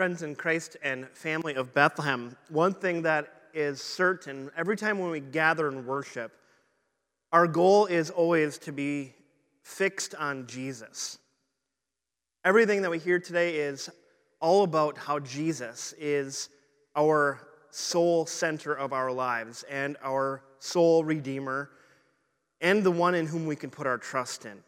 Friends in Christ and family of Bethlehem, one thing that is certain, every time when we gather and worship, our goal is always to be fixed on Jesus. Everything that we hear today is all about how Jesus is our sole center of our lives and our sole Redeemer and the one in whom we can put our trust in.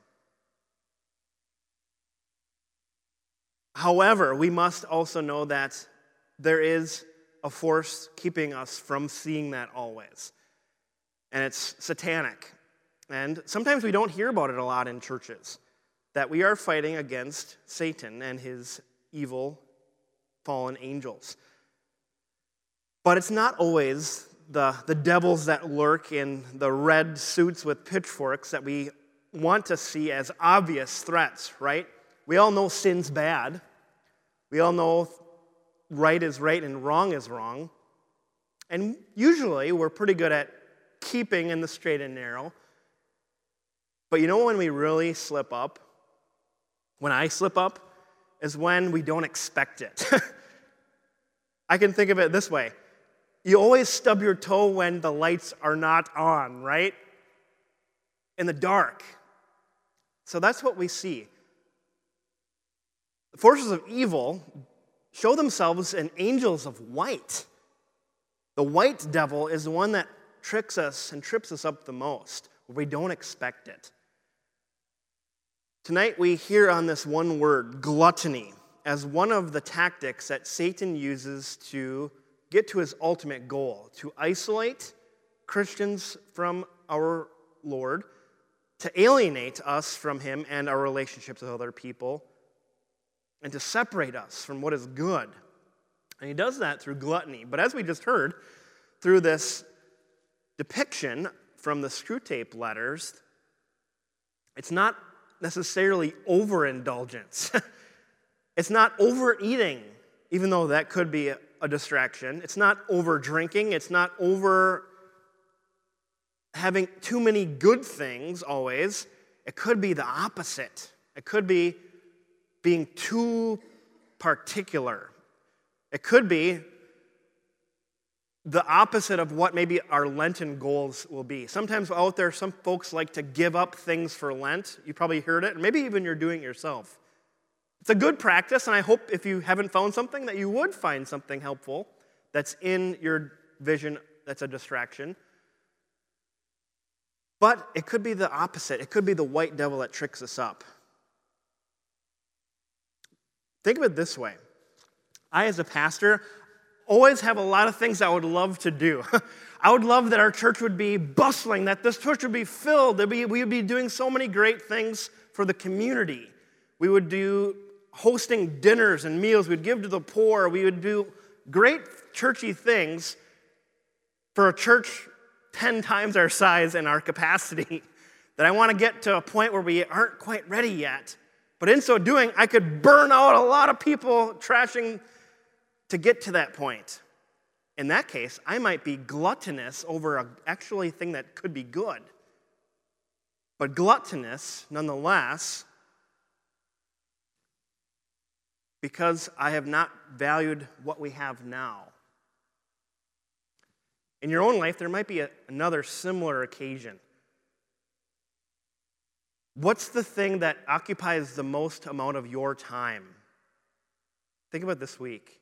However, we must also know that there is a force keeping us from seeing that always. And it's satanic. And sometimes we don't hear about it a lot in churches, that we are fighting against Satan and his evil fallen angels. But it's not always the devils that lurk in the red suits with pitchforks that we want to see as obvious threats, right? We all know sin's bad. We all know right is right and wrong is wrong. And usually we're pretty good at keeping in the straight and narrow. But you know when we really slip up? When I slip up is when we don't expect it. I can think of it this way. You always stub your toe when the lights are not on, right? In the dark. So that's what we see. The forces of evil show themselves in angels of white. The white devil is the one that tricks us and trips us up the most, where we don't expect it. Tonight we hear on this one word, gluttony, as one of the tactics that Satan uses to get to his ultimate goal, to isolate Christians from our Lord, to alienate us from him and our relationships with other people, and to separate us from what is good. And he does that through gluttony. But as we just heard, through this depiction from the Screwtape Letters, it's not necessarily overindulgence. It's not overeating, even though that could be a distraction. It's not over drinking. It's not over having too many good things always. It could be the opposite. It could be being too particular. It could be the opposite of what maybe our Lenten goals will be. Sometimes out there, some folks like to give up things for Lent. You probably heard it, and maybe even you're doing it yourself. It's a good practice, and I hope if you haven't found something that you would find something helpful that's in your vision that's a distraction. But it could be the opposite. It could be the white devil that tricks us up. Think of it this way. I, as a pastor, always have a lot of things I would love to do. I would love that our church would be bustling, that this church would be filled, that we would be doing so many great things for the community. We would do hosting dinners and meals. We'd give to the poor. We would do great churchy things for a church 10 times our size and our capacity. That I want to get to a point where we aren't quite ready yet. But in so doing, I could burn out a lot of people trashing to get to that point. In that case, I might be gluttonous over an actually thing that could be good. But gluttonous, nonetheless, because I have not valued what we have now. In your own life, there might be another similar occasion. What's the thing that occupies the most amount of your time? Think about this week.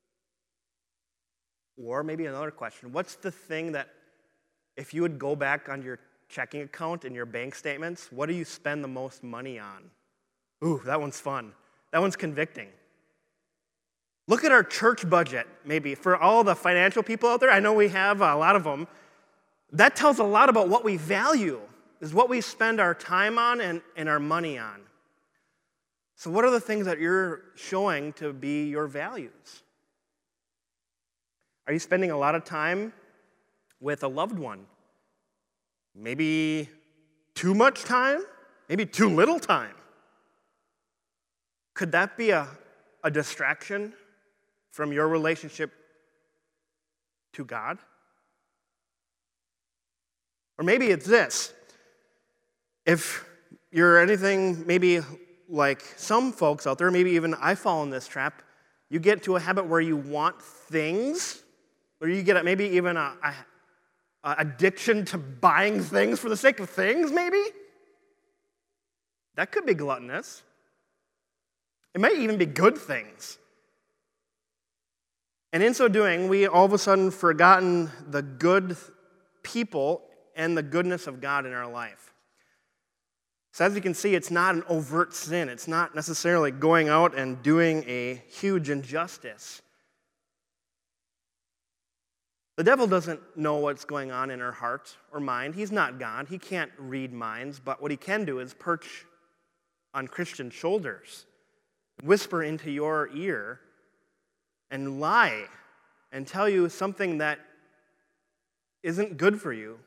Or maybe another question. What's the thing that, if you would go back on your checking account and your bank statements, what do you spend the most money on? Ooh, that one's fun. That one's convicting. Look at our church budget, maybe, for all the financial people out there. I know we have a lot of them. That tells a lot about what we value, is what we spend our time on and our money on. So what are the things that you're showing to be your values? Are you spending a lot of time with a loved one? Maybe too much time? Maybe too little time? Could that be a distraction from your relationship to God? Or maybe it's this. If you're anything maybe like some folks out there, maybe even I fall in this trap, You get to a habit where you want things, or you get maybe even a addiction to buying things for the sake of things, maybe. That could be gluttonous. It might even be good things. And in so doing, we all of a sudden forgotten the good people and the goodness of God in our life. So as you can see, it's not an overt sin. It's not necessarily going out and doing a huge injustice. The devil doesn't know what's going on in our heart or mind. He's not God. He can't read minds. But what he can do is perch on Christian shoulders, whisper into your ear, and lie and tell you something that isn't good for you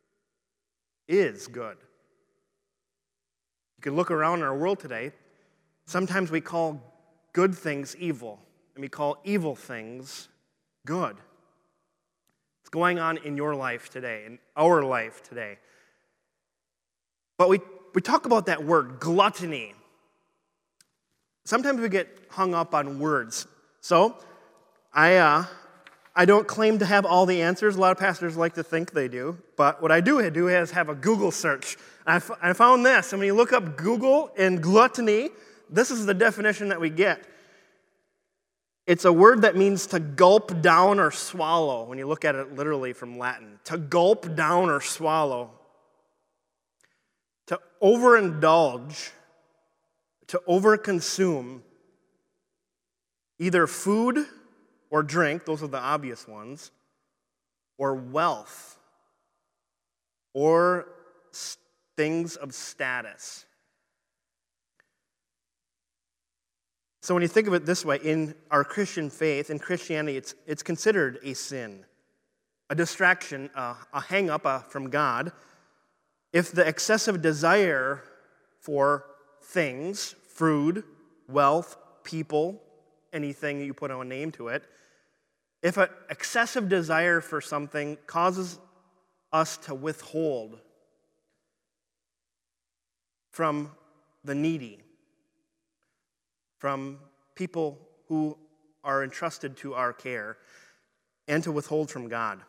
is good. You can look around our world today. Sometimes we call good things evil, and we call evil things good. It's going on in your life today, in our life today. But we talk about that word, gluttony. Sometimes we get hung up on words. So, I don't claim to have all the answers. A lot of pastors like to think they do. But what I do is have a Google search. I found this. And when you look up Google and gluttony, this is the definition that we get. It's a word that means to gulp down or swallow, when you look at it literally from Latin. To gulp down or swallow. To overindulge. To overconsume either food or drink, those are the obvious ones, or wealth, or things of status. So when you think of it this way, in our Christian faith, in Christianity, it's considered a sin, a distraction, a hang-up from God, if the excessive desire for things, food, wealth, people, anything you put a name to it, if an excessive desire for something causes us to withhold from the needy, from people who are entrusted to our care, and to withhold from God.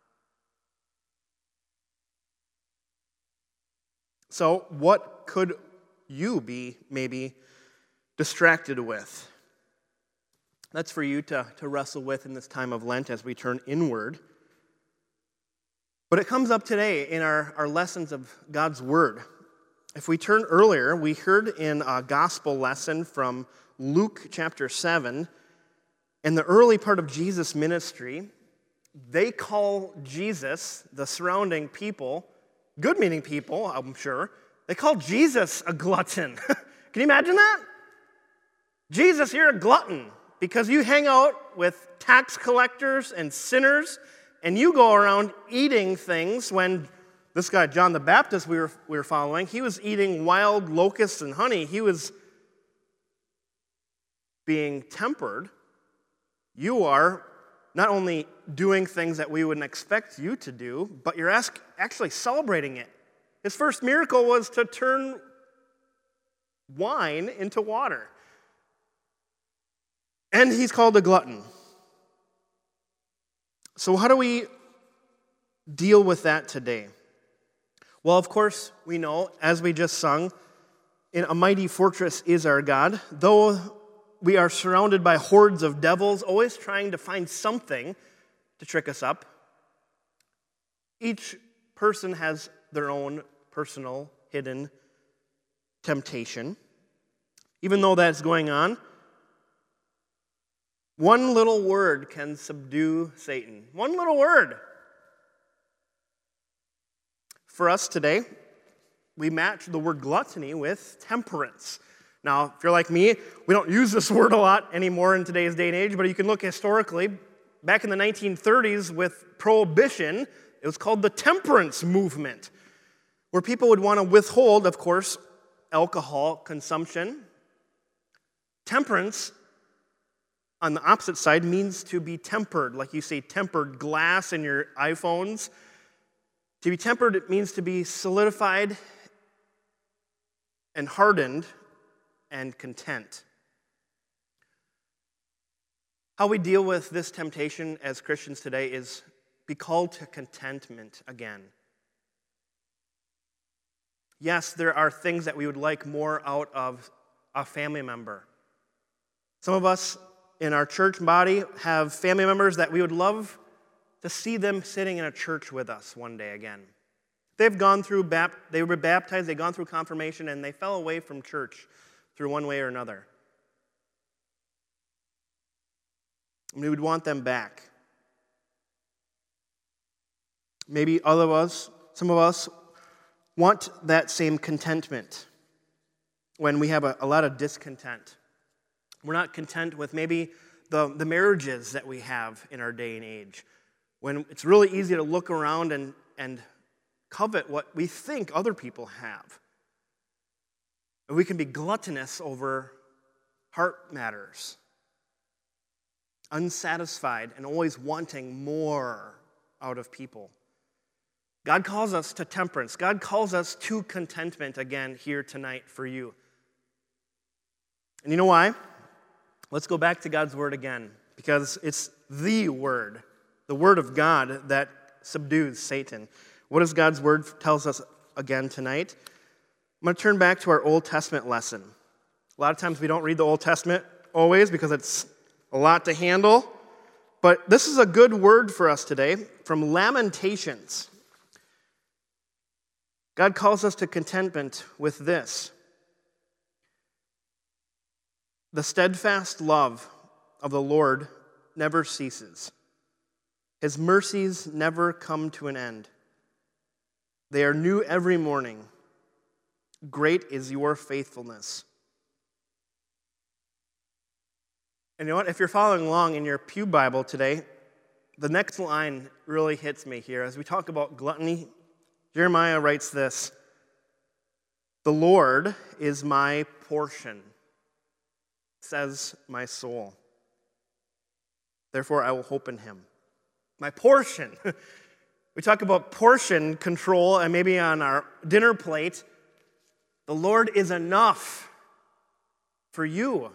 So, what could you be maybe distracted with? That's for you to wrestle with in this time of Lent as we turn inward. But it comes up today in our lessons of God's Word. If we turn earlier, we heard in a gospel lesson from Luke chapter 7, in the early part of Jesus' ministry, they call Jesus, the surrounding people, good-meaning people, I'm sure, they call Jesus a glutton. Can you imagine that? Jesus, you're a glutton because you hang out with tax collectors and sinners, and you go around eating things when this guy, John the Baptist, we were following, he was eating wild locusts and honey. He was being tempered. You are not only doing things that we wouldn't expect you to do, but you're actually celebrating it. His first miracle was to turn wine into water. And he's called a glutton. So how do we deal with that today? Well, of course, we know, as we just sung, in a mighty fortress is our God. Though we are surrounded by hordes of devils, always trying to find something to trick us up, each person has their own personal, hidden temptation. Even though that's going on, one little word can subdue Satan. One little word. For us today, we match the word gluttony with temperance. Now, if you're like me, we don't use this word a lot anymore in today's day and age, but you can look historically. Back in the 1930s with Prohibition, it was called the temperance movement, where people would want to withhold, of course, alcohol consumption. Temperance, on the opposite side, means to be tempered, like you say tempered glass in your iPhones. To be tempered, it means to be solidified and hardened and content. How we deal with this temptation as Christians today is be called to contentment again. Yes, there are things that we would like more out of a family member. Some of us in our church body have family members that we would love to see them sitting in a church with us one day again. They've gone through, they were baptized, they've gone through confirmation, and they fell away from church through one way or another. And we would want them back. Maybe some of us want that same contentment when we have a lot of discontent. We're not content with maybe the marriages that we have in our day and age, when it's really easy to look around and covet what we think other people have. And we can be gluttonous over heart matters, unsatisfied and always wanting more out of people. God calls us to temperance. God calls us to contentment again here tonight for you. And you know why? Let's go back to God's word again, because it's the word of God that subdues Satan. What does God's word tells us again tonight? I'm going to turn back to our Old Testament lesson. A lot of times we don't read the Old Testament always because it's a lot to handle, but this is a good word for us today from Lamentations. God calls us to contentment with this: the steadfast love of the Lord never ceases. His mercies never come to an end. They are new every morning. Great is your faithfulness. And you know what? If you're following along in your pew Bible today, the next line really hits me here. As we talk about gluttony, Jeremiah writes this: "The Lord is my portion, says my soul. Therefore I will hope in him." My portion. We talk about portion control, and maybe on our dinner plate, the Lord is enough for you.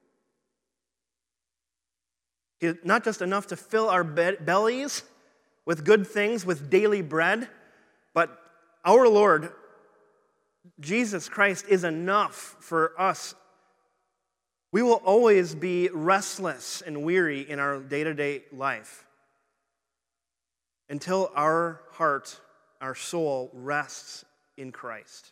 He's not just enough to fill our bellies with good things, with daily bread, but our Lord, Jesus Christ, is enough for us. We will always be restless and weary in our day-to-day life until our heart, our soul, rests in Christ.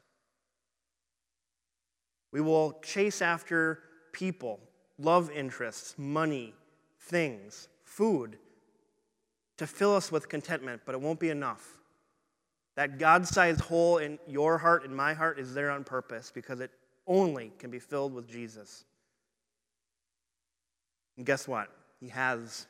We will chase after people, love interests, money, things, food, to fill us with contentment, but it won't be enough. That God-sized hole in your heart and my heart is there on purpose because it only can be filled with Jesus. And guess what? He has.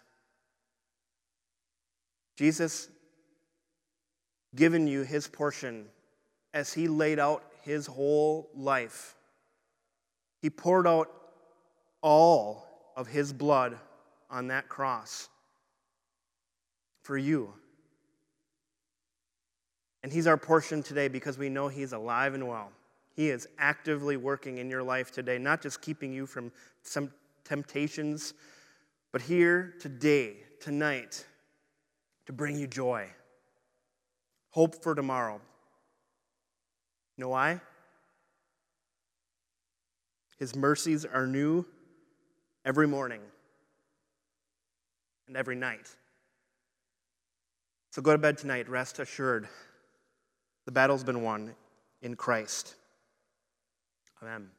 Jesus given you his portion as he laid out his whole life. He poured out all of his blood on that cross for you. And he's our portion today because we know he's alive and well. He is actively working in your life today, not just keeping you from some temptations, but here today, tonight, to bring you joy, hope for tomorrow. You know why? His mercies are new every morning and every night. So go to bed tonight, rest assured. The battle's been won in Christ. Amen.